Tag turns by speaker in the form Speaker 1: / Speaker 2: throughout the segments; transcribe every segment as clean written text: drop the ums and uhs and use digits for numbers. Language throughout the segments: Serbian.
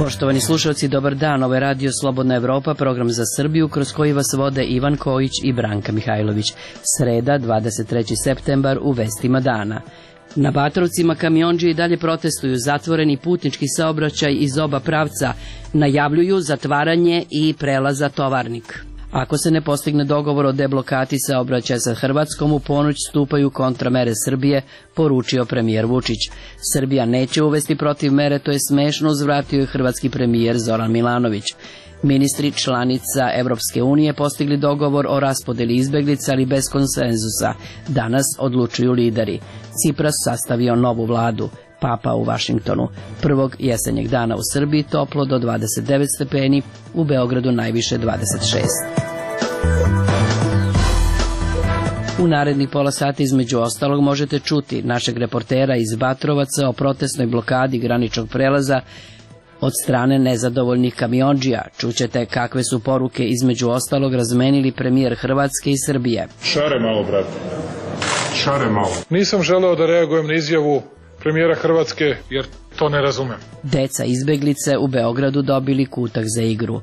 Speaker 1: Poštovani slušalci, dobar dan. Ovo je Radio Slobodna Evropa, program za Srbiju, kroz koji vas vode Ivan Kojić i Branka Mihajlović. Sreda, 23. septembar, u vestima dana. Na Batrovcima kamiondžije i dalje protestuju, zatvoreni putnički saobraćaj iz oba pravca, najavljuju zatvaranje i prelaza Tovarnik. Ako se ne postigne dogovor o deblokati saobraćaja sa Hrvatskom, u ponoć stupaju kontramere Srbije, poručio premijer Vučić. Srbija neće uvesti protiv mere, to je smešno, uzvratio je hrvatski premijer Zoran Milanović. Ministri članica Evropske unije postigli dogovor o raspodeli izbeglica, ali bez konsenzusa. Danas odlučuju lideri. Cipras sastavio novu vladu. Papa u Vašingtonu. Prvog jesenjeg dana u Srbiji toplo do 29 stepeni, u Beogradu najviše 26. U narednih pola sata između ostalog možete čuti našeg reportera iz Batrovaca o protestnoj blokadi graničnog prelaza od strane nezadovoljnih kamiondžija. Čućete kakve su poruke između ostalog razmenili premijer Hrvatske i Srbije.
Speaker 2: Šare malo, brate. Šare malo. Nisam želeo da reagujem na izjavu premijera Hrvatske, jer to ne razumem.
Speaker 1: Deca izbeglice u Beogradu dobili kutak za igru.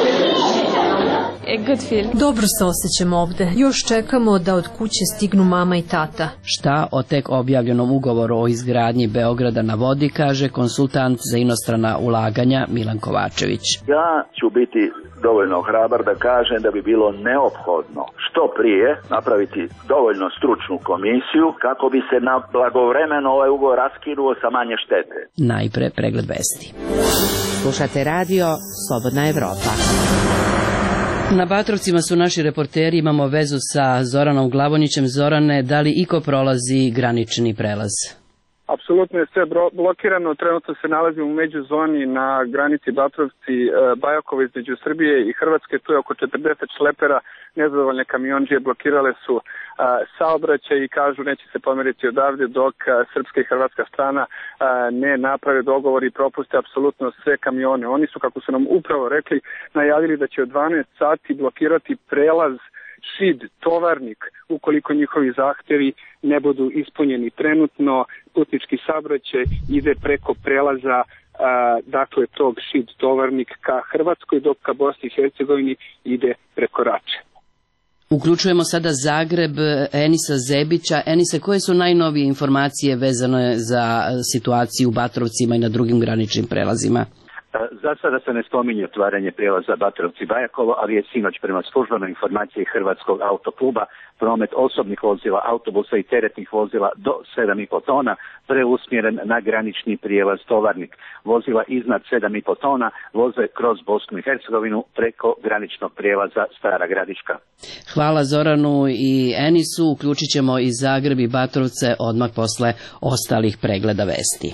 Speaker 3: Dobro se osjećam ovde. Još čekamo da od kuće stignu mama i tata.
Speaker 1: Šta o tek objavljenom ugovoru o izgradnji Beograda na vodi kaže konsultant za inostrana ulaganja Milan Kovačević.
Speaker 4: Ja ću biti dovoljno hrabar da kažem da bi bilo neophodno što prije napraviti dovoljno stručnu komisiju kako bi se na blagovremeno ovaj ugovor raskinuo sa manje štete.
Speaker 1: Najpre pregled vesti.
Speaker 5: Slušate radio Slobodna Evropa.
Speaker 1: Na Batrovcima su naši reporteri, imamo vezu sa Zoranom Glavonjićem. Zorane, da li iko prolazi granični prelaz?
Speaker 6: Apsolutno je sve blokirano, trenutno se nalazimo u međuzoni na granici Batrovci-Bajakovo između Srbije i Hrvatske, tu je oko 40 šlepera, nezadovoljne kamiondžije blokirale su saobraćaj i kažu neće se pomeriti odavde dok srpska i hrvatska strana ne naprave dogovor i propuste apsolutno sve kamione. Oni su, kako su nam upravo rekli, najavili da će od 12 sati blokirati prelaz Šid, Tovarnik, ukoliko njihovi zahtevi ne budu ispunjeni. Trenutno putnički saobraćaj ide preko prelaza dakle tog Šid, Tovarnik ka Hrvatskoj, dok ka Bosni i Hercegovini ide preko Rače.
Speaker 1: Uključujemo sada Zagreb, Enisa Zebića. Enise, koje su najnovije informacije vezane za situaciju u Batrovcima i na drugim graničnim prelazima?
Speaker 7: Za sada se ne spominje otvaranje prijelaza Batrovci-Bajakovo, ali je sinoć prema službenoj informaciji Hrvatskog autokluba promet osobnih vozila, autobusa i teretnih vozila do 7,5 tona preusmjeren na granični prijelaz Tovarnik. Vozila iznad 7,5 tona voze kroz Bosnu i Hercegovinu preko graničnog prijelaza Stara Gradiška.
Speaker 1: Hvala Zoranu i Enisu. Uključit ćemo i Zagreb i Batrovce odmah posle ostalih pregleda vesti.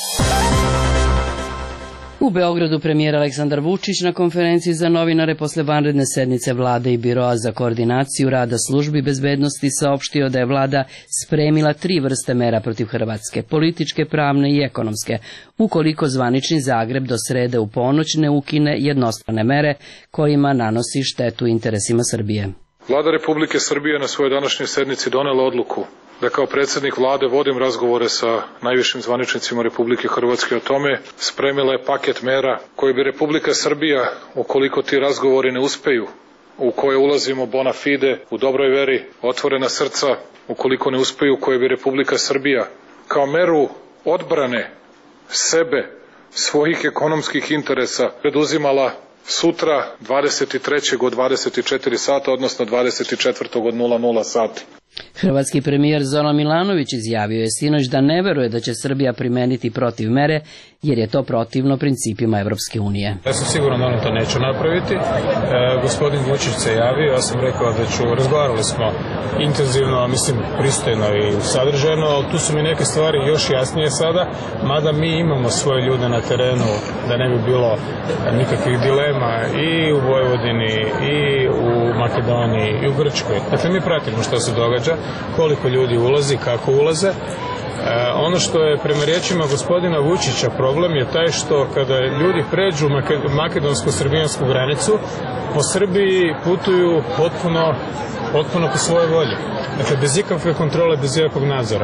Speaker 1: U Beogradu premijer Aleksandar Vučić na konferenciji za novinare posle vanredne sednice vlade i biroa za koordinaciju rada službi bezbednosti saopštio da je vlada spremila 3 vrste mera protiv Hrvatske, političke, pravne i ekonomske, ukoliko zvanični Zagreb do srede u ponoć ne ukine jednostrane mere kojima nanosi štetu interesima Srbije.
Speaker 2: Vlada Republike Srbije na svojoj današnjoj sednici donela odluku da kao predsjednik vlade vodim razgovore sa najvišim zvaničnicima Republike Hrvatske o tome. Spremila je paket mera koje bi Republika Srbija, ukoliko ti razgovori ne uspeju, u koje ulazimo bona fide, u dobroj veri, otvorena srca, ukoliko ne uspeju, koje bi Republika Srbija kao meru odbrane sebe, svojih ekonomskih interesa preduzimala sutra 23. od 24 sata, odnosno 24. od 00 sati.
Speaker 1: Hrvatski premijer Zoran Milanović izjavio je sinoć da ne veruje da će Srbija primeniti protiv mere, jer je to protivno principima Evropske unije.
Speaker 8: Ja sam siguran da oni to neće napraviti. Gospodin Vučić se javio, ja sam rekao da razgovarali smo intenzivno, mislim pristojno i sadržajno, ali tu su mi neke stvari još jasnije sada, mada mi imamo svoje ljude na terenu, da ne bi bilo nikakvih dilema i u Vojvodini, i u Makedoniji, i u Grčkoj. Dakle, mi pratimo što se događa, koliko ljudi ulazi, kako ulaze. Ono što je prema riječima gospodina Vučića problem je taj što kada ljudi pređu makedonsko-srbijansku granicu, po Srbiji putuju potpuno po svojoj volji. Dakle, bez ikakve kontrole, bez ikakvog nadzora.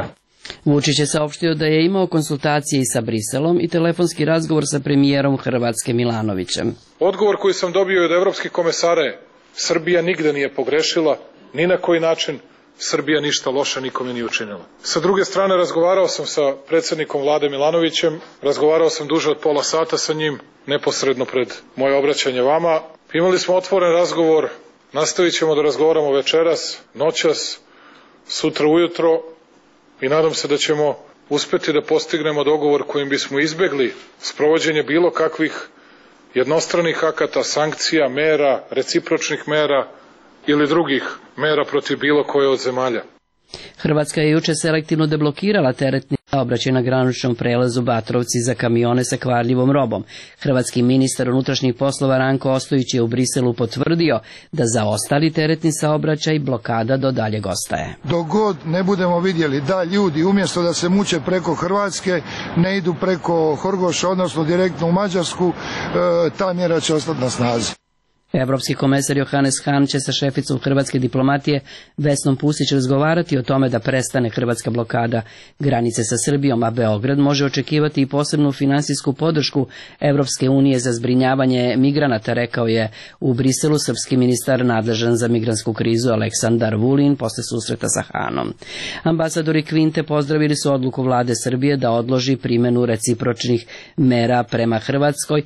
Speaker 1: Vučić je saopštio da je imao konsultacije i sa Briselom i telefonski razgovor sa premijerom Hrvatske Milanovićem.
Speaker 2: Odgovor koji sam dobio od evropskih komesara je: Srbija nigde nije pogrešila, ni na koji način. Srbija ništa loše nikome nije učinila. Sa druge strane, razgovarao sam sa predsjednikom vlade Milanovićem, razgovarao sam duže od pola sata sa njim, neposredno pred moje obraćanje vama. Imali smo otvoren razgovor, nastavit ćemo da razgovaramo večeras, noćas, sutra ujutro i nadam se da ćemo uspeti da postignemo dogovor kojim bismo izbegli sprovođenje bilo kakvih jednostranih akata, sankcija, mera, recipročnih mera ili drugih mera protiv bilo koje od zemalja.
Speaker 1: Hrvatska je juče selektivno deblokirala teretni saobraćaj na graničnom prelazu Batrovci za kamione sa kvarljivom robom. Hrvatski ministar unutrašnjih poslova Ranko Ostojić je u Briselu potvrdio da za ostali teretni saobraćaj blokada do daljeg ostaje.
Speaker 9: Dok god ne budemo vidjeli da ljudi umjesto da se muče preko Hrvatske ne idu preko Horgoša, odnosno direktno u Mađarsku, ta mjera će ostati na snazi.
Speaker 1: Evropski komesar Johannes Hahn će sa šeficom hrvatske diplomatije Vesnom Pusić razgovarati o tome da prestane hrvatska blokada granice sa Srbijom, a Beograd može očekivati i posebnu finansijsku podršku Evropske unije za zbrinjavanje migranata, rekao je u Briselu srpski ministar nadležan za migrantsku krizu Aleksandar Vulin posle susreta sa Hahnom. Ambasadori Kvinte pozdravili su odluku vlade Srbije da odloži primjenu recipročnih mera prema Hrvatskoj,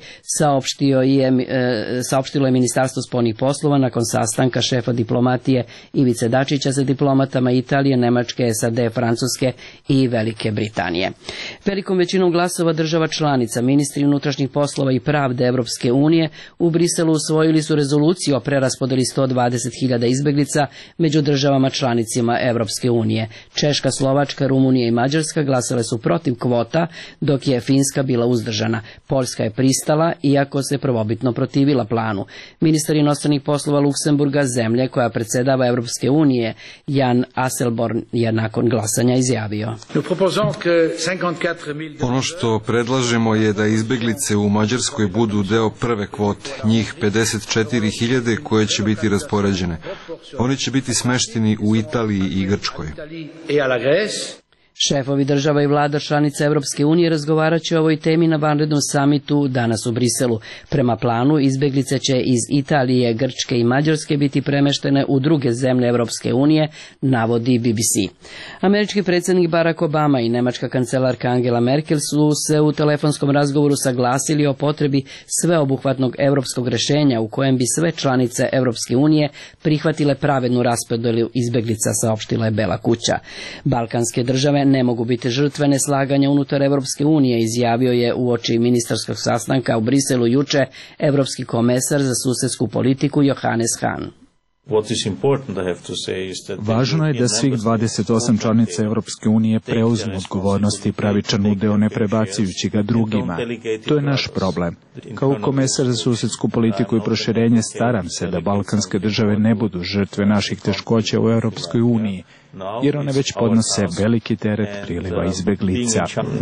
Speaker 1: saopštilo je Ministarstvo spoljnih poslova nakon sastanka šefa diplomatije Ivice Dačića sa diplomatama Italije, Nemačke, SAD, Francuske i Velike Britanije. Velikom većinom glasova država članica, ministri unutrašnjih poslova i pravde Evropske unije u Briselu usvojili su rezoluciju o preraspodeli 120.000 izbeglica među državama članicima Evropske unije. Češka, Slovačka, Rumunija i Mađarska glasale su protiv kvota, dok je Finska bila uzdržana. Poljska je pristala, iako se prvobitno protivila planu. Ministar inostranih poslova Luksemburga, zemlje koja predsjedava Evropske unije, Jan Asselborn je nakon glasanja izjavio:
Speaker 10: Ono što predlažemo je da izbeglice u Mađarskoj budu deo prve kvote, njih 54.000 koje će biti raspoređene. Oni će biti smešteni u Italiji i Grčkoj.
Speaker 1: Šefovi država i vlada članica Evropske unije razgovarat će o ovoj temi na vanrednom samitu danas u Briselu. Prema planu, izbeglice će iz Italije, Grčke i Mađarske biti premeštene u druge zemlje Evropske unije, navodi BBC. Američki predsjednik Barack Obama i nemačka kancelarka Angela Merkel su se u telefonskom razgovoru saglasili o potrebi sveobuhvatnog europskog rješenja u kojem bi sve članice Evropske unije prihvatile pravednu raspodjelu izbeglica, saopštila je Bela kuća. Balkanske države ne mogu biti žrtve neslaganja unutar Evropske unije, izjavio je uoči ministarskog sastanka u Briselu juče evropski komesar za susedsku politiku Johannes Hahn.
Speaker 11: Važno je da svih 28 članica Evropske unije preuzmu odgovornost i pravičan udeo ne prebacujući ga drugima. To je naš problem. Kao komesar za susedsku politiku i proširenje staram se da balkanske države ne budu žrtve naših teškoća u Evropskoj uniji, jer one već podnose veliki teret priliva izbeglica.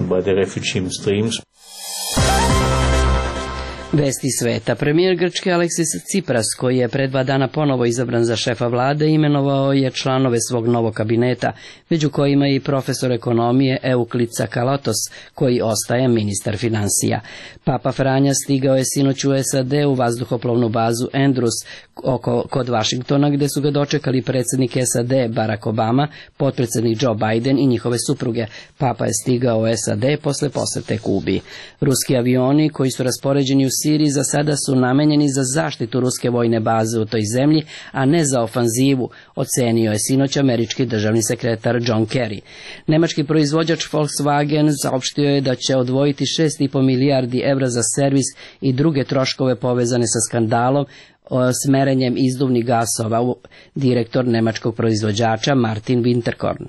Speaker 1: Vesti sveta. Premijer Grčke Aleksis Tsipras, koji je pred 2 dana ponovo izabran za šefa vlade, imenovao je članove svog novog kabineta, među kojima i profesor ekonomije Euklid Tsakalotos, koji ostaje ministar financija. Papa Franja stigao je sinoć u SAD u vazduhoplovnu bazu Andrews kod Vašingtona, gde su ga dočekali predsjednik SAD Barack Obama, potpredsjednik Joe Biden i njihove supruge. Papa je stigao u SAD posle posete Kubi. Ruski avioni koji su raspoređeni u Siriji za sada su namenjeni za zaštitu ruske vojne baze u toj zemlji, a ne za ofanzivu, ocenio je sinoć američki državni sekretar John Kerry. Nemački proizvođač Volkswagen saopštio je da će odvojiti 6,5 milijardi evra za servis i druge troškove povezane sa skandalom s merenjem izduvnih gasova, direktor nemačkog proizvođača Martin Winterkorn.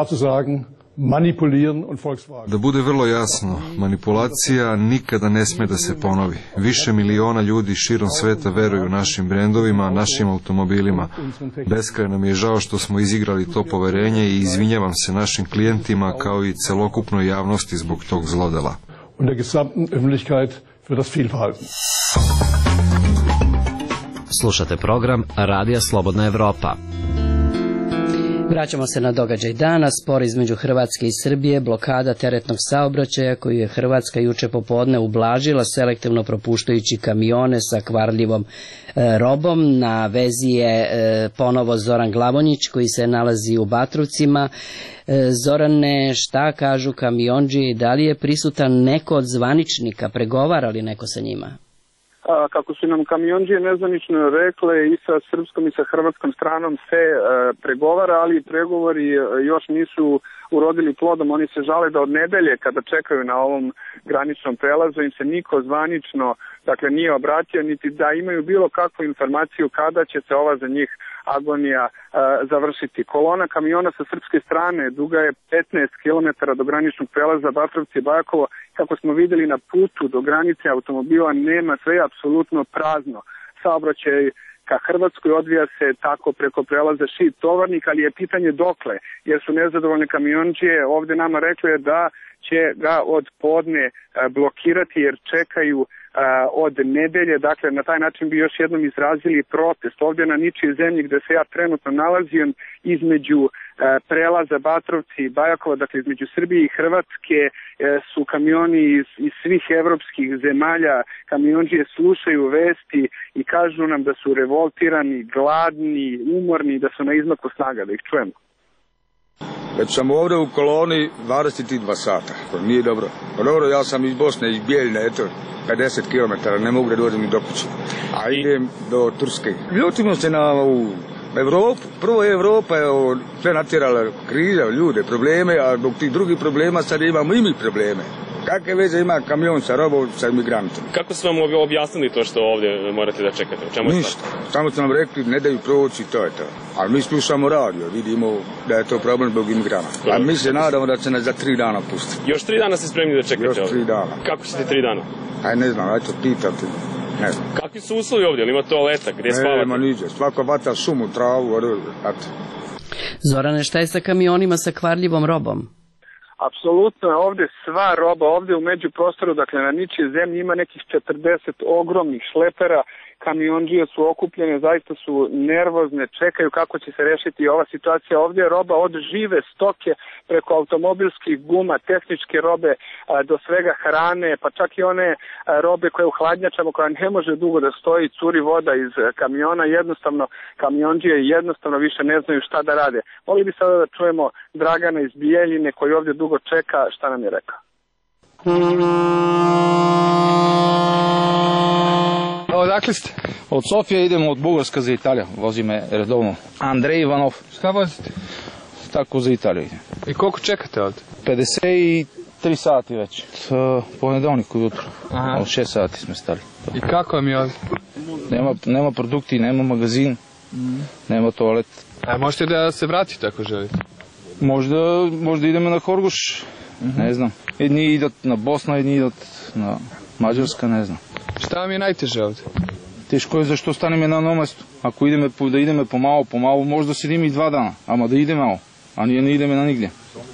Speaker 10: Da bude vrlo jasno, manipulacija nikada ne sme da se ponovi. Više miliona ljudi širom sveta veruju našim brendovima, našim automobilima. Beskrajno mi je žao što smo izigrali to poverenje i izvinjavam se našim klijentima kao i celokupnoj javnosti zbog tog zlodela.
Speaker 12: Slušate program Radija Slobodna Evropa.
Speaker 1: Vraćamo se na događaj dana, spor između Hrvatske i Srbije, blokada teretnog saobraćaja koju je Hrvatska juče popodne ublažila selektivno propuštajući kamione sa kvarljivom robom. Na vezi je ponovo Zoran Glavonjić koji se nalazi u Batrovcima. Zorane, šta kažu kamiondžije i da li je prisutan neko od zvaničnika, pregovara li neko sa njima?
Speaker 6: Kako su nam kamiondžije nezvanično rekle, i sa srpskom i sa hrvatskom stranom se pregovara, ali pregovori još nisu urodili plodom. Oni se žale da od nedelje kada čekaju na ovom graničnom prelazu im se niko zvanično nije obratio, niti da imaju bilo kakvu informaciju kada će se ova za njih agonija završiti. Kolona kamiona sa srpske strane duga je 15 km do graničnog prelaza Batrovci-Bajakovo. Kako smo vidjeli na putu do granice automobila nema, sve je apsolutno prazno. Saobraćaj ka Hrvatskoj odvija se tako preko prelaza Šid-Tovarnik, ali je pitanje dokle, jer su nezadovoljne kamiondžije ovdje nama rekli da će ga od podne blokirati jer čekaju od nedelje. Dakle, na taj način bi još jednom izrazili protest. Ovdje na ničijoj zemlji gdje se ja trenutno nalazim, između prelaza Batrovci i Bajakova, dakle između Srbije i Hrvatske, su kamioni iz svih evropskih zemalja. Kamiondžije slušaju vesti i kažu nam da su revoltirani, gladni, umorni, da su na izmaku snaga, da ih čujemo.
Speaker 12: Već sam ovdje u koloni 22 sata, to nije dobro. Dobro, ja sam iz Bosne, iz Bijeljine, eto, 50 km, ne mogu da dođem ni do kuće, a idem do Turske. Ljutimo se na ovu Evropu. Prvo je Evropa sve natjerala kriza, ljude, probleme, a dok tih drugih problema sad imamo i mi probleme. Kakve veze ima kamion sa robom, sa imigrantom?
Speaker 13: Kako su vam objasnili to što ovdje morate da čekate?
Speaker 12: Ništa. Samo su nam rekli ne daju proći, to je to. Ali mi slušamo radio, vidimo da je to problem zbog imigranta. A mi se nadamo da će nas za 3 dana pustiti.
Speaker 13: Još 3 dana ste spremni da čekate ovdje?
Speaker 12: Još 3 dana.
Speaker 13: Kako ćete 3 dana?
Speaker 12: Aj ne znam, ajde pitate. Ne znam.
Speaker 13: Kakvi su uslovi ovdje? Ima toaleta? Gdje spavate?
Speaker 12: Nema niđe. Svako vata šumu, travu,
Speaker 1: Zorane, šta je sa kamionima sa kvarljivom robom?
Speaker 6: Apsolutno je ovdje sva roba, ovdje u međuprostoru, dakle na ničijoj zemlji ima nekih 40 ogromnih šlepera, kamiondžije su okupljene, zaista su nervozne, čekaju kako će se rešiti ova situacija. Ovdje je roba od žive stoke preko automobilskih guma, tehničke robe do svega hrane, pa čak i one robe koje u hladnjačama koja ne može dugo da stoji, curi voda iz kamiona, jednostavno kamiondžije jednostavno više ne znaju šta da rade. Mogli bi sada da čujemo Dragana iz Bijeljine koji ovdje dugo čeka, šta nam je rekao.
Speaker 14: Odakle ste? Od Sofije idemo od Bugarska za Italiju. Vozi me redovno Andrej Ivanov.
Speaker 15: Šta vozite?
Speaker 14: Tako za Italiju.
Speaker 15: I koliko čekate ovdje?
Speaker 14: 53 sati već. Ponedeljnik ujutro. Od 6 sati smo stali.
Speaker 15: I kako vam je ovdje?
Speaker 14: Nema produkti, nema magazin, nema toalet.
Speaker 15: A možete da se vratite ako želite?
Speaker 14: Možda idemo na Horgoš, ne znam. Jedni idu na Bosnu, jedni idu na Mađarska, ne znam.
Speaker 15: Šta vam je najteže ovdje?
Speaker 14: Teško je zašto ostanem na jednom mjestu. Ako da ideme pomalo, možda sedim i 2 dana, ama da ide malo, a ne ideme na nigdje.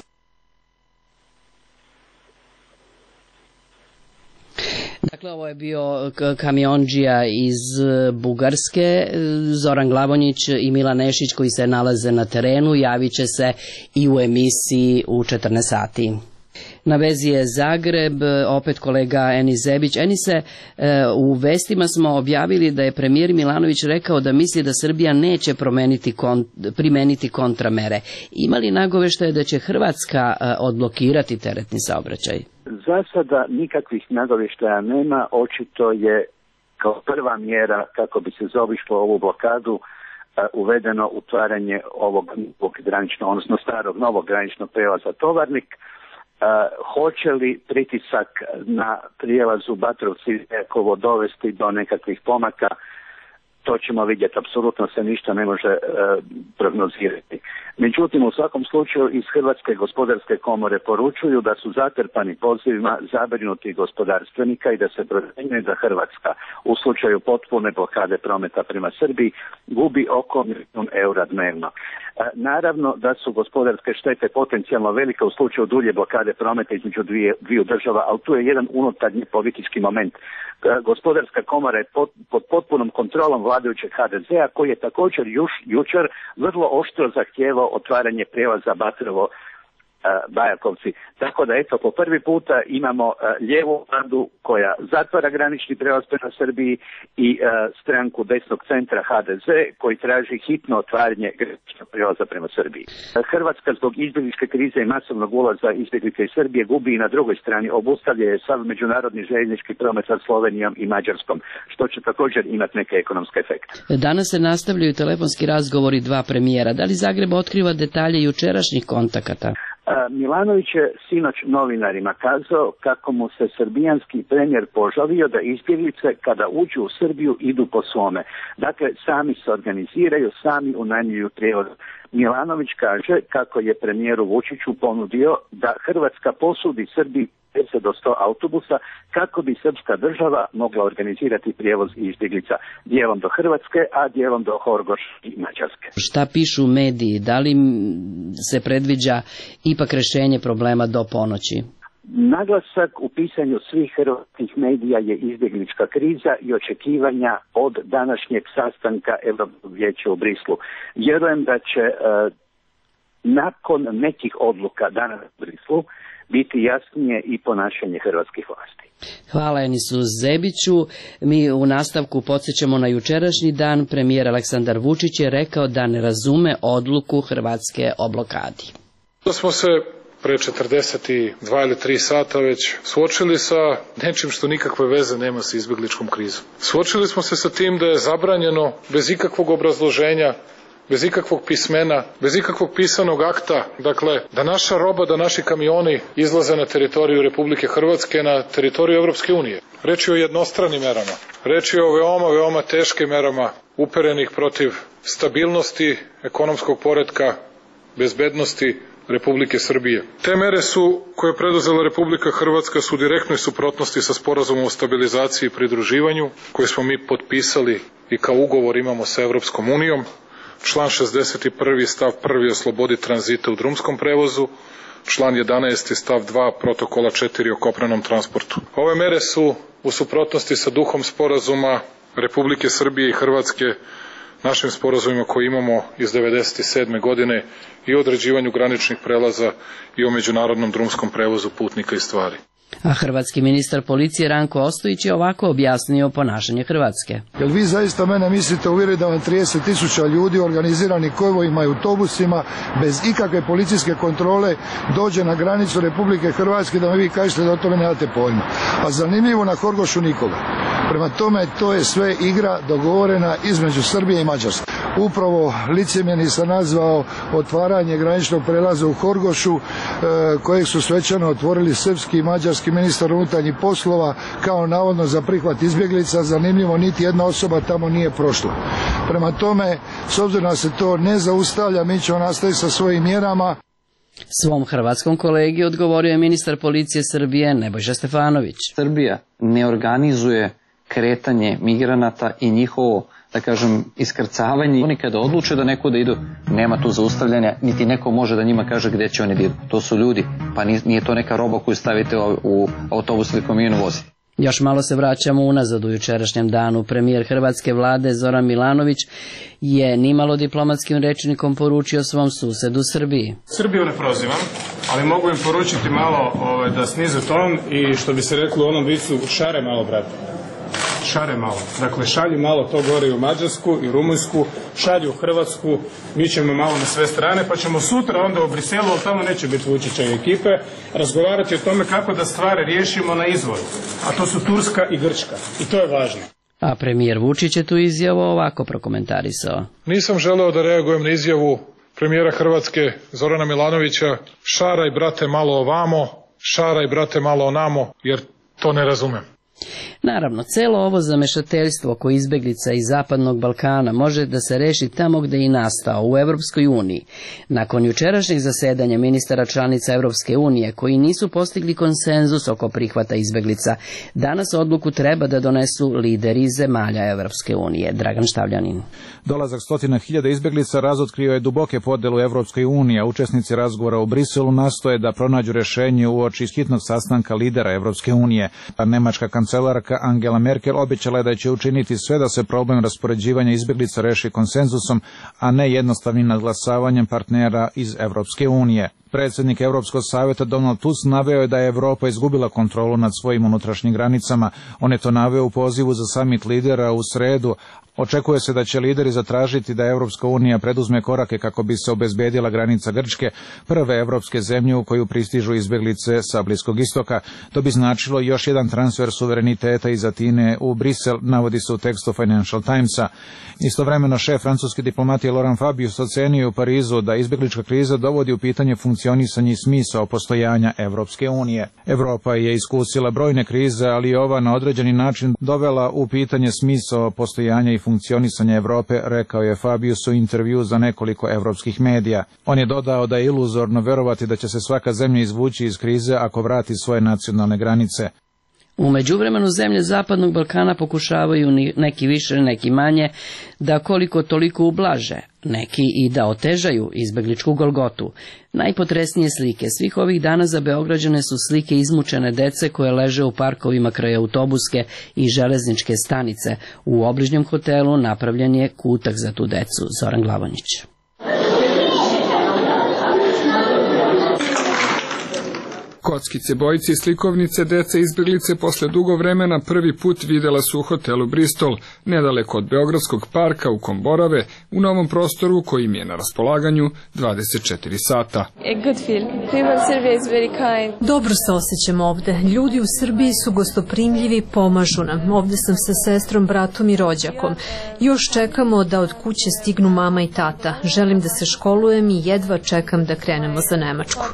Speaker 1: Dakle, ovo je bio kamiondžija iz Bugarske, Zoran Glavonjić i Milan Nešić koji se nalaze na terenu, javit će se i u emisiji u 14 sati. Na vezi je Zagreb, opet kolega Enis Zebić. Enise, u vestima smo objavili da je premijer Milanović rekao da misli da Srbija neće primeniti kontramere. Ima li nagoveštaje da će Hrvatska odblokirati teretni saobraćaj?
Speaker 7: Za sada nikakvih nagoveštaja nema, očito je kao prva mjera kako bi se zaobišlo ovu blokadu uvedeno utvaranje ovog graničnog, odnosno starog novog graničnog prijelaza Tovarnik. Hoće li pritisak na prijelazu Batrovci-Bajakovo dovesti do nekakvih pomaka, to ćemo vidjeti. Apsolutno se ništa ne može prognozirati. Međutim, u svakom slučaju iz Hrvatske gospodarske komore poručuju da su zatrpani pozivima zabrinutih gospodarstvenika i da se procjenjuje da Hrvatska u slučaju potpune blokade prometa prema Srbiji gubi oko €1 dnevno. Naravno da su gospodarske štete potencijalno velike u slučaju dulje blokade prometa između dviju država, ali tu je jedan unutarnji politički moment. Gospodarska komora je pod potpunom kontrolom vladajućeg HDZ-a, koji je također jučer vrlo oštro zahtijevao otvaranje prijelaza Batrovo Bajakovci. Tako da eto, po prvi puta imamo lijevu vladu koja zatvara granični prijelaz prema Srbiji i stranku desnog centra HDZ koji traži hitno otvaranje graničnog prijelaza prema Srbiji. Hrvatska zbog izbjegličke krize i masovnog ulaza izbjeglika iz Srbije gubi i na drugoj strani, obustavlja je sav međunarodni željeznički promet sa Slovenijom i Mađarskom, što će također imati neke ekonomske efekte.
Speaker 1: Danas se nastavljaju telefonski razgovori dva premijera. Da li Zagreb otkriva detalje jučerašnjih kontakata?
Speaker 7: Milanović je sinoć novinarima kazao kako mu se srbijanski premijer požalio da izbjeglice kada uđu u Srbiju idu po svome. Dakle, sami se organiziraju, sami unajmljuju prijevoz. Milanović kaže kako je premijeru Vučiću ponudio da Hrvatska posudi Srbiji 50 do 100 autobusa kako bi srpska država mogla organizirati prijevoz izbjeglica dijelom do Hrvatske, a dijelom do Horgoša i Mađarske.
Speaker 1: Šta pišu mediji? Da li se predviđa ipak rješenje problema do ponoći?
Speaker 7: Naglasak u pisanju svih hrvatskih medija je izbjeglička kriza i očekivanja od današnjeg sastanka Europskog vijeća u Brislu. Vjerujem da će nakon nekih odluka danas u Brislu biti jasnije i ponašanje hrvatskih vlasti.
Speaker 1: Hvala Enisu Zebiću. Mi u nastavku podsjećamo na jučerašnji dan. Premijer Aleksandar Vučić je rekao da ne razume odluku Hrvatske o blokadi.
Speaker 2: Da smo se pre 42 ili 3 sata već suočili sa nečim što nikakve veze nema sa izbjegličkom krizom. Suočili smo se sa tim da je zabranjeno bez ikakvog obrazloženja, bez ikakvog pismena, bez ikakvog pisanog akta, dakle, da naša roba, da naši kamioni izlaze na teritoriju Republike Hrvatske, na teritoriju Europske unije. Reč je o jednostranim merama. Reč je o veoma teškim merama uperenih protiv stabilnosti ekonomskog poretka, bezbednosti Republike Srbije. Te mere koje je preduzela Republika Hrvatska su u direktnoj suprotnosti sa sporazumom o stabilizaciji i pridruživanju, koje smo mi potpisali i kao ugovor imamo sa Europskom unijom. Član 61. stav 1. o slobodi tranzita u drumskom prevozu, član 11. stav 2. protokola 4 o kopnenom transportu. Ove mere su u suprotnosti sa duhom sporazuma Republike Srbije i Hrvatske, našim sporazumima koje imamo iz 1997. godine i o određivanju graničnih prelaza i o međunarodnom drumskom prevozu putnika i stvari.
Speaker 1: A hrvatski ministar policije Ranko Ostojić je ovako objasnio ponašanje Hrvatske.
Speaker 9: Jel vi zaista mene mislite uvjeriti da vam 30.000 ljudi organizirani konvojima i autobusima bez ikakve policijske kontrole dođe na granicu Republike Hrvatske da mi vi kažete da o tome nemate pojma? A zanimljivo, na Horgošu nikoga. Prema tome, to je sve igra dogovorena između Srbije i Mađarske. Upravo licemjerni sam nazvao otvaranje graničnog prelaza u Horgošu, kojeg su svečano otvorili srpski i mađarski ministar unutarnjih poslova kao navodno za prihvat izbjeglica. Zanimljivo, niti jedna osoba tamo nije prošla. Prema tome, s obzirom da se to ne zaustavlja, mi ćemo nastaviti sa svojim mjerama.
Speaker 1: Svom hrvatskom kolegi odgovorio je ministar policije Srbije Nebojša Stefanović.
Speaker 16: Srbija ne organizuje kretanje migranata i njihovo, da kažem, iskrcavanje. Oni kada odluče da neko da idu, nema tu zaustavljanja, niti neko može da njima kaže gdje će oni da idu. To su ljudi, pa nije to neka roba koju stavite u autobus ili kamion vozi.
Speaker 1: Još malo se vraćamo unazad u jučerašnjem danu. Premijer hrvatske vlade Zoran Milanović je nimalo diplomatskim rečnikom poručio svom susedu Srbiji.
Speaker 8: Srbiju ne prozivam, ali mogu im poručiti malo da snize ton i što bi se reklo u onom vicu, šare malo, brate. Šare malo. Dakle, šalji malo to gore i u Mađarsku i Rumunjsku, šalji u Hrvatsku, mi ćemo malo na sve strane, pa ćemo sutra onda u Briselu, ali tamo neće biti Vučića i ekipe, razgovarati o tome kako da stvari riješimo na izvoru. A to su Turska i Grčka. I to je važno.
Speaker 1: A premijer Vučić je tu izjavu ovako prokomentarisao.
Speaker 2: Nisam želeo da reagujem na izjavu premijera Hrvatske Zorana Milanovića, šaraj brate malo ovamo, šaraj brate malo onamo, jer to ne razumem.
Speaker 1: Naravno, celo ovo zamešateljstvo oko izbeglica iz Zapadnog Balkana može da se reši tamo gde je i nastao, u Evropskoj uniji. Nakon jučerašnjeg zasedanja ministara članica Evropske unije, koji nisu postigli konsenzus oko prihvata izbeglica, danas odluku treba da donesu lideri zemalja Evropske unije. Dragan Štavljanin.
Speaker 11: Dolazak 100.000 izbeglica razotkrio je duboke podele u Evropskoj uniji, a učesnici razgovora u Briselu nastoje da pronađu rešenje uoči hitnog sastanka lidera Evropske unije. Nemačka kancelarka Angela Merkel obećala je da će učiniti sve da se problem raspoređivanja izbeglica reši konsenzusom, a ne jednostavnim nadglasavanjem partnera iz Evropske unije. Predsjednik Evropskog savjeta Donald Tusk naveo je da je Evropa izgubila kontrolu nad svojim unutrašnjim granicama. On je to naveo u pozivu za samit lidera u sredu. Očekuje se da će lideri zatražiti da Evropska unija preduzme korake kako bi se obezbedila granica Grčke, prve evropske zemlje u koju pristižu izbeglice sa Bliskog istoka. To bi značilo još jedan transfer suvereniteta iz Atine u Brisel, navodi se u tekstu Financial Timesa. Istovremeno šef francuske diplomatije Laurent Fabius ocenio u Parizu da izbeglička kriza dovodi u pitanje funkcionisanje i smisao postojanja Evropske unije. Evropa je iskusila brojne krize, ali je ova na određeni način dovela u pitanje smisao postojanja i funkcionisanja Evrope, rekao je Fabius u intervju za nekoliko evropskih medija. On je dodao da je iluzorno verovati da će se svaka zemlja izvući iz krize ako vrati svoje nacionalne granice.
Speaker 1: U međuvremenu zemlje Zapadnog Balkana pokušavaju neki više, neki manje da koliko toliko ublaže, neki i da otežaju izbegličku golgotu. Najpotresnije slike svih ovih dana za Beograđane su slike izmučene dece koje leže u parkovima kraj autobuske i železničke stanice. U obližnjem hotelu napravljen je kutak za tu decu. Zoran Glavonjić.
Speaker 17: Kockice, bojice i slikovnice dece izbeglice posle dugo vremena prvi put videla su u hotelu Bristol, nedaleko od Beogradskog parka u kom borave, u novom prostoru koji im je na raspolaganju 24 sata.
Speaker 3: Dobro se osjećam ovde. Ljudi u Srbiji su gostoprimljivi, pomažu nam. Ovde sam sa sestrom, bratom i rođakom. Još čekamo da od kuće stignu mama i tata. Želim da se školujem i jedva čekam da krenemo za Nemačku.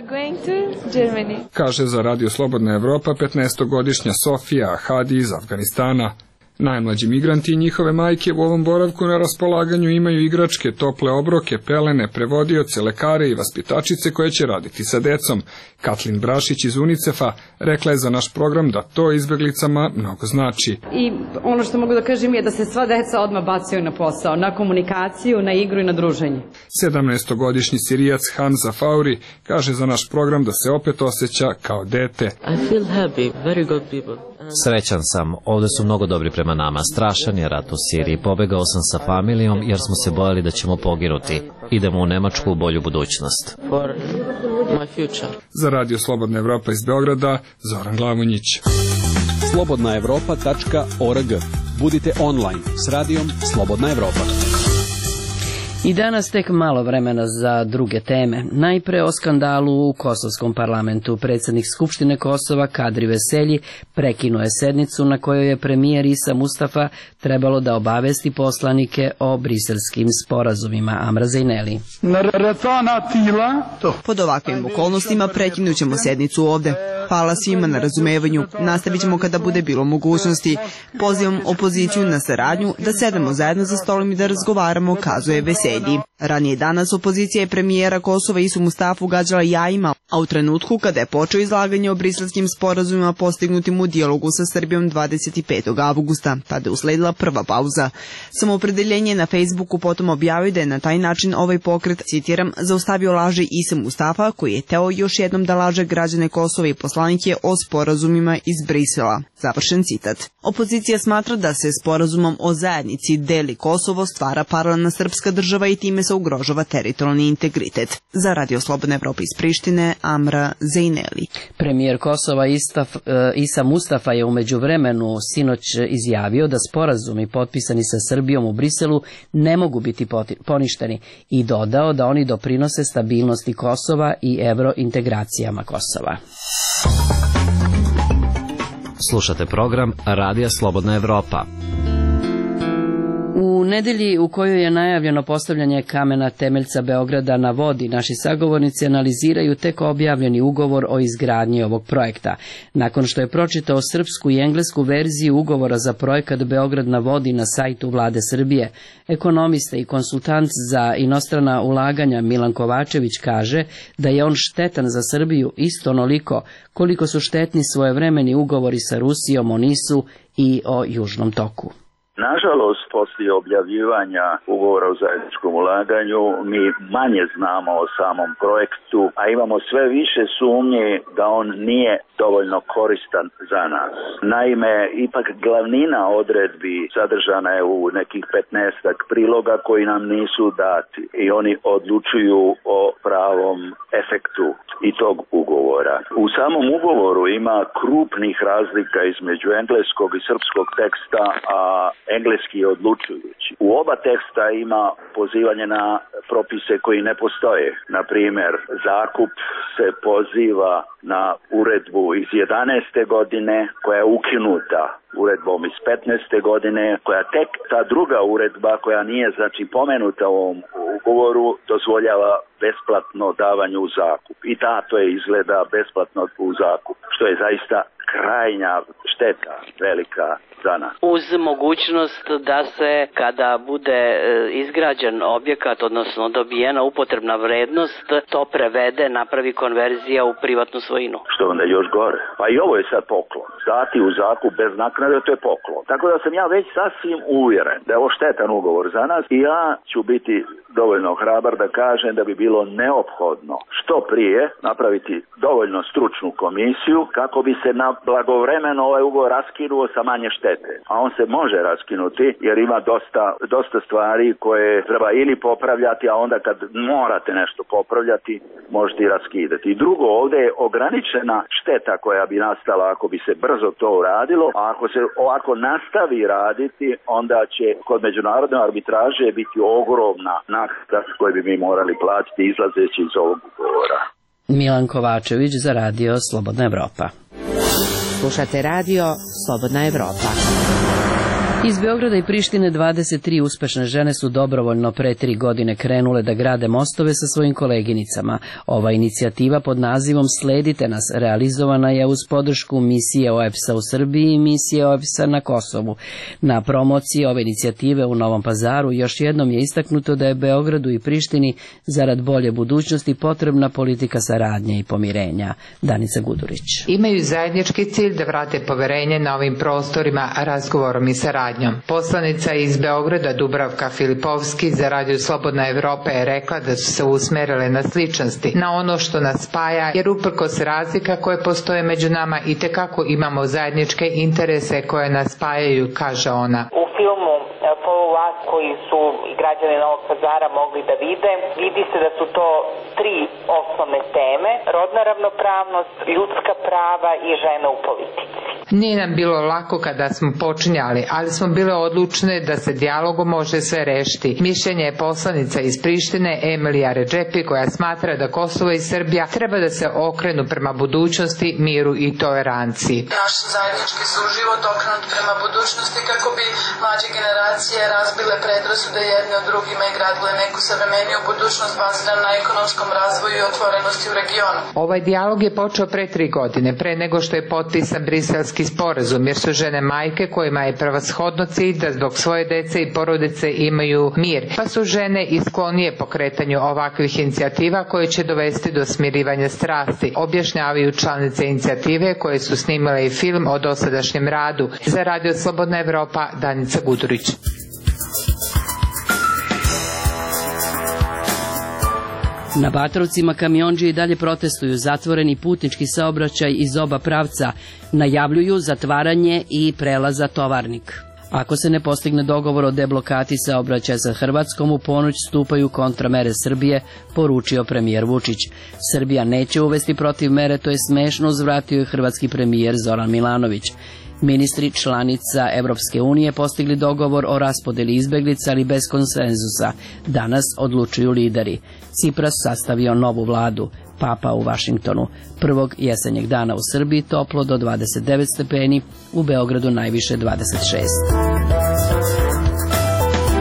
Speaker 17: Kaže za Radio Slobodna Evropa 15-godišnja Sofija Ahadi iz Afganistana. Najmlađi migranti i njihove majke u ovom boravku na raspolaganju imaju igračke, tople obroke, pelene, prevodioce, lekare i vaspitačice koje će raditi sa decom. Katlin Brašić iz UNICEF-a rekla je za naš program da to izbeglicama mnogo znači.
Speaker 18: I ono što mogu da kažem je da se sva deca odmah bacaju na posao, na komunikaciju, na igru i na druženje.
Speaker 17: 17-godišnji Sirijac Hamza Fauri kaže za naš program da se opet osjeća kao dete.
Speaker 19: I feel happy, very good people.
Speaker 20: Srećan sam, ovde su mnogo dobri prema nama. Strašan je rat u Siriji, pobegao sam sa familijom jer smo se bojali da ćemo poginuti. Idemo u Nemačku u bolju budućnost.
Speaker 17: Za Radio Slobodna Evropa iz Beograda, Zoran Glavonjić.
Speaker 21: slobodnaevropa.org. Budite online s radijom Slobodna Evropa.
Speaker 1: I danas tek malo vremena za druge teme. Najpre o skandalu u Kosovskom parlamentu. Predsjednik Skupštine Kosova Kadri Veselji prekinuo je sednicu na kojoj je premijer Isa Mustafa trebalo da obavesti poslanike o briselskim sporazumima. Amra Zejneli.
Speaker 22: Pod ovakvim okolnostima prekinut ćemo sednicu ovde. Hvala svima na razumevanju. Nastavit ćemo kada bude bilo mogućnosti. Pozivam opoziciju na saradnju da sedemo zajedno za stolom i da razgovaramo, kazuje Veselji. Ranije danas opozicija je premijera Kosova Isu Mustafu gađala jajima, a u trenutku kada je počeo izlaganje o briselskim sporazumima postignutim u dijalogu sa Srbijom 25. avgusta, tada je usledila prva pauza. Samoopredeljenje na Facebooku potom objavio da je na taj način ovaj pokret, citiram, zaustavio laže Ise Mustafa, koji je teo još jednom da laže građane Kosova i poslanike o sporazumima iz Brisela. Završen citat. Opozicija smatra da se sporazumom o zajednici deli Kosovo, stvara paralelna srpska država i time se ugrožava teritorijalni integritet. Za Radio Slobodna Evropa iz Prištine, Amra Zejneli.
Speaker 1: Premijer Kosova Isa Mustafa je u međuvremenu sinoć izjavio da sporazumi potpisani sa Srbijom u Briselu ne mogu biti poništeni i dodao da oni doprinose stabilnosti Kosova i evrointegracijama Kosova.
Speaker 20: Slušate program Radija Slobodna Evropa.
Speaker 1: U nedelji u kojoj je najavljeno postavljanje kamena temeljca Beograda na vodi, naši sagovornici analiziraju tek objavljeni ugovor o izgradnji ovog projekta. Nakon što je pročitao srpsku i englesku verziju ugovora za projekat Beograd na vodi na sajtu Vlade Srbije, ekonomista i konsultant za inostrana ulaganja Milan Kovačević kaže da je on štetan za Srbiju isto onoliko koliko su štetni svojevremeni ugovori sa Rusijom o NIS-u i o Južnom toku.
Speaker 4: Nažalost, poslije objavljivanja ugovora o zajedničkom ulaganju, mi manje znamo o samom projektu, a imamo sve više sumnje da on nije dovoljno koristan za nas. Naime, ipak glavnina odredbi sadržana je u nekih 15 priloga koji nam nisu dati i oni odlučuju o pravom efektu i tog ugovora. U samom ugovoru ima krupnih razlika između engleskog i srpskog teksta, a engleski je odlučujući. U oba teksta ima pozivanje na propise koji ne postoje. Na primjer, zakup se poziva na uredbu iz 11. godine koja je ukinuta uredbom iz 15. godine, koja tek ta druga uredba koja nije znači pomenuta u ovom ugovoru dozvoljava besplatno davanje u zakup. I to je izgleda besplatno u zakup, što je zaista krajnja šteta velika za nas.
Speaker 5: Uz mogućnost da se kada bude izgrađen objekat, odnosno dobijena upotrebna vrednost, to prevede, napravi konverzija u privatnu svojinu.
Speaker 4: Što onda još gore. Pa i ovo je sad poklon. Dati u zakup bez naknade, to je poklon. Tako da sam ja već sasvim uvjeren da je ovo štetan ugovor za nas i ja ću biti dovoljno hrabar da kažem da bi bilo neophodno što prije napraviti dovoljno stručnu komisiju kako bi se na blagovremeno ovaj ugovor raskinuo sa manje štete. A on se može raskinuti jer ima dosta stvari koje treba ili popravljati, a onda kad morate nešto popravljati možete i raskidati. I drugo, ovdje je ograničena šteta koja bi nastala ako bi se brzo to uradilo, a ako se ovako nastavi raditi, onda će kod međunarodne arbitraže biti ogromna naknada koju bi mi morali platiti izlazeći iz ovog ugovora.
Speaker 1: Milan Kovačević za radio Slobodna Evropa.
Speaker 23: Slušate radio Slobodna Evropa.
Speaker 1: Iz Beograda i Prištine 23 uspešne žene su dobrovoljno pre 3 godine krenule da grade mostove sa svojim koleginicama. Ova inicijativa pod nazivom Sledite nas realizovana je uz podršku misije OEBS-a u Srbiji i misije OEBS-a na Kosovu. Na promociji ove inicijative u Novom Pazaru još jednom je istaknuto da je Beogradu i Prištini zarad bolje budućnosti potrebna politika saradnje i pomirenja. Danica Gudurić.
Speaker 24: Imaju zajednički cilj da vrate poverenje na ovim prostorima razgovorom i saradnjom. Poslanica iz Beograda Dubravka Filipovski za radio Slobodna Evropa je rekla da su se usmerile na sličnosti, na ono što nas spaja, jer uprkos razlika koje postoje među nama itekako imamo zajedničke interese koje nas spajaju, kaže ona.
Speaker 25: U filmu Follow Us koji su građani Novog Pazara mogli da vidi se da su to 3 osnovne teme: rodna ravnopravnost, ljudska prava i žene u politici.
Speaker 24: Nije nam bilo lako kada smo počinjali, ali smo bile odlučne da se dijalogom može sve rešiti. Mišljenje je poslanica iz Prištine Emilija Redžepi koja smatra da Kosovo i Srbija treba da se okrenu prema budućnosti, miru i toleranciji.
Speaker 26: Naš zajednički suživot okrenut prema budućnosti kako bi mlađe generacije razbile predrasude jedne od drugima i gradile neku savremeniju budućnost baziranu na ekonomskom razvoju i otvorenosti u regionu.
Speaker 24: Ovaj dijalog je počeo pre 3 godine, pre nego što je potpisan Briselski sporazum, jer su žene majke kojima je prevashodno cilj da zbog svoje dece i porodice imaju mir, pa su žene i sklonije pokretanju ovakvih inicijativa koje će dovesti do smirivanja strasti, objašnjavaju članice inicijative koje su snimale i film o dosadašnjem radu. Za radio Slobodna Evropa, Danica Gudurić.
Speaker 1: Na Batrovcima kamiondžije i dalje protestuju, zatvoreni putnički saobraćaj iz oba pravca, najavljuju zatvaranje i prelaza Tovarnik. Ako se ne postigne dogovor o deblokati saobraćaja sa Hrvatskom, u ponoć stupaju kontramere Srbije, poručio premijer Vučić. Srbija neće uvesti protiv mere, to je smešno, uzvratio je hrvatski premijer Zoran Milanović. Ministri članica Evropske unije postigli dogovor o raspodeli izbeglica, ali bez konsenzusa. Danas odlučuju lideri. Cipras sastavio novu vladu. Papa u Vašingtonu. Prvog jesenjeg dana u Srbiji toplo do 29 stepeni, u Beogradu najviše 26.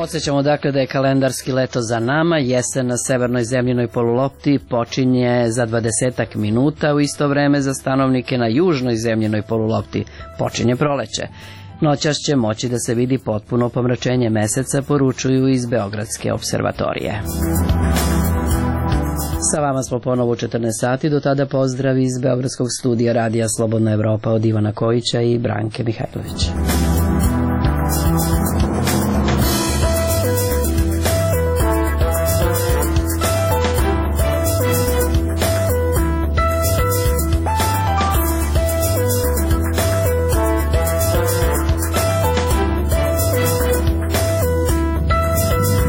Speaker 1: Podsjećamo dakle da je kalendarski leto za nama, jesen na severnoj zemljinoj polulopti počinje za 20 minuta, u isto vreme za stanovnike na južnoj zemljinoj polulopti počinje proleće. Noćas će moći da se vidi potpuno pomračenje meseca, poručuju iz Beogradske observatorije. Sa vama smo ponovo u 14 sati, do tada pozdrav iz Beogradskog studija Radija Slobodna Evropa od Ivana Kojića i Branke Mihajlović.